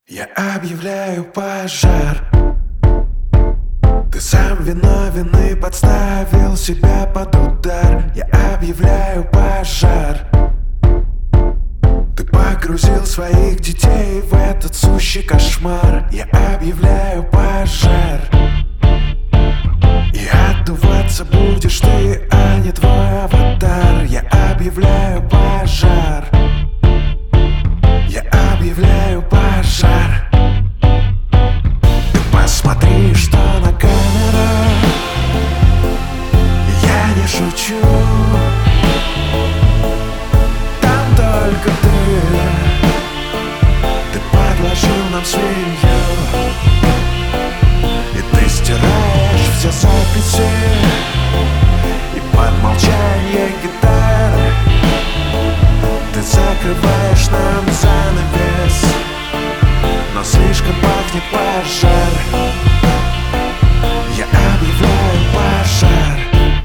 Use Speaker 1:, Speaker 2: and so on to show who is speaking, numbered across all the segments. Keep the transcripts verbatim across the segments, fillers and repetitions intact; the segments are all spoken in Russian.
Speaker 1: Я объявляю пожар. Ты сам виновен и подставил себя под удар. Я объявляю пожар. Ты погрузил своих детей в этот сущий кошмар. Я объявляю пожар. И отдуваться будешь ты, а не твой аватар. Я объявляю пожар. Я объявляю пожар. Ты посмотри, что на камерах. Я не шучу. Там только ты. Ты подложил нам свинью. И ты стираешь все записи. И под молчание гитары ты закрываешь нам занавес. Но слишком пахнет пожар. Я объявляю пожар.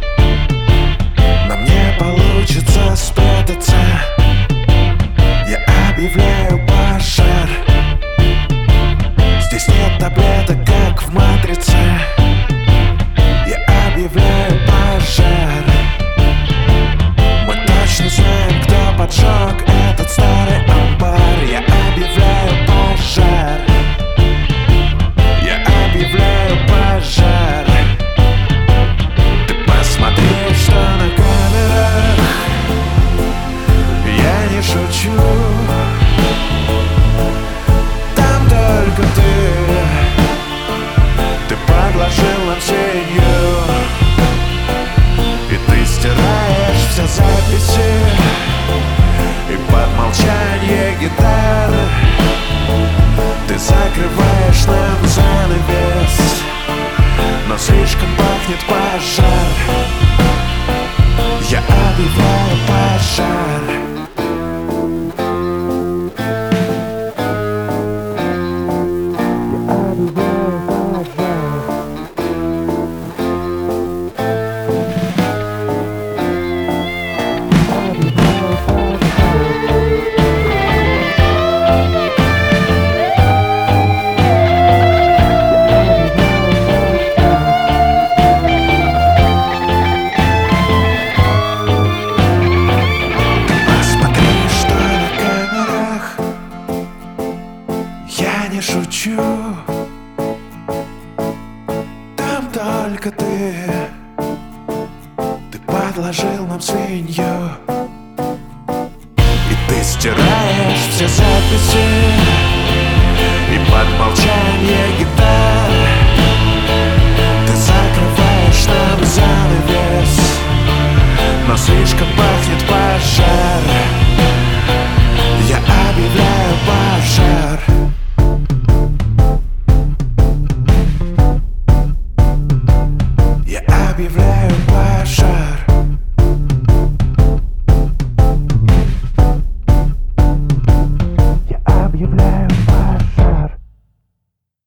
Speaker 1: Нам не получится спрятаться. Я объявляю пожар. Здесь нет таблеток, как в матрице. Я объявляю пожар. Мы точно знаем, кто поджег этот старый амбар. Я объявляю пожар. Я объявляю пожар. Ты посмотри, что на камерах. Я не шучу. Там только ты. Ты подложил нам свинью. И ты стираешь все записи. И под молчание гитары ты закрываешь нам занавес. Но слишком пахнет пожар. Я объявляю пожар. Я не шучу. Там только ты. Ты подложил нам свинью. И ты стираешь все записи.